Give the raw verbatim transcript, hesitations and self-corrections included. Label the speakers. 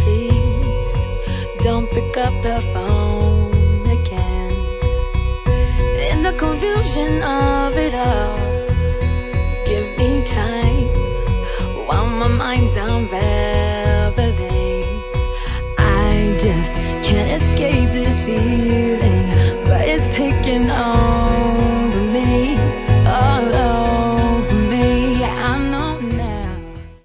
Speaker 1: please don't pick up the phone again. In the confusion of it all, give me time while my mind's unread.